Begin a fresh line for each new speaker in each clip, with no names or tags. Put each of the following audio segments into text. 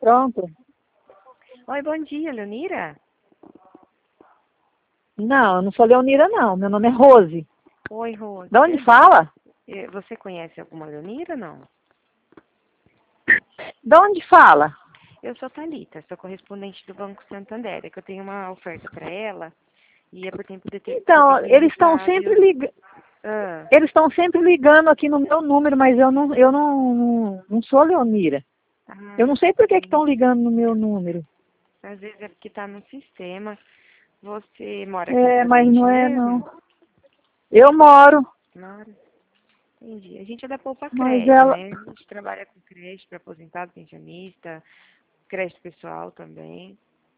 Pronto.
Oi, bom dia, Leonira.
Não, eu não sou Leonira, não. Meu nome é Rose.
Oi, Rose.
De onde fala?
Você conhece alguma Leonira, não?
De onde fala?
Eu sou Thalita, sou correspondente do Banco Santander, é que eu tenho uma oferta para ela e é por tempo
Então, eles estão
determinado.
sempre ligando.
Ah,
Eles estão sempre ligando aqui no meu número, mas eu não sou Leonira. Eu não sei por que estão
entendi.
ligando no meu número.
Às vezes é porque está no sistema. Você mora aqui
É, mas
atualmente
não é,
mesmo?
não. Eu moro,
Mora. Entendi. A gente é da Poupa
mas
Cred,
ela.
né? A gente trabalha com creche para aposentado, pensionista, creche pessoal também.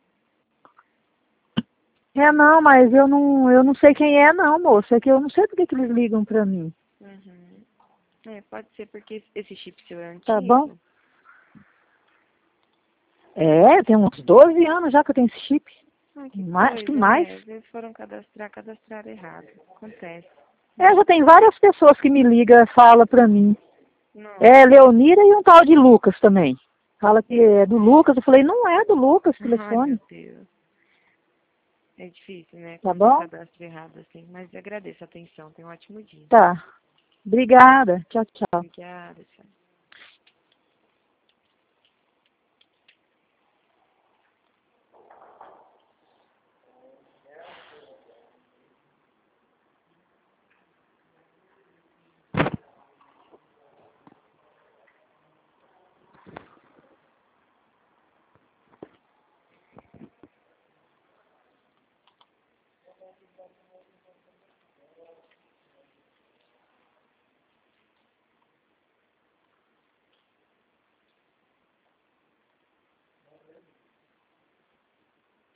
É, não, mas eu não sei quem é, não, moça. É que eu não sei por que eles ligam pra mim.
Uhum. É, pode ser porque esse chip seu é
Tá bom?
antigo.
É, tem uns 12 anos já que eu tenho esse chip.
Ah, que
Acho que
coisa,
mais.
né? Às vezes foram cadastrar errado. Acontece.
É, já tem várias pessoas que me ligam e falam pra mim.
Nossa.
É, Leonira e um tal de Lucas também. Fala que é do Lucas. Eu falei, não é do Lucas o
Ai, meu
telefone.
Deus. É difícil, né?
Tá
Quando o
bom?
cadastro errado assim. Mas agradeço a atenção. Tenha um ótimo dia.
Tá. Obrigada. Tchau, tchau.
Obrigada, tchau.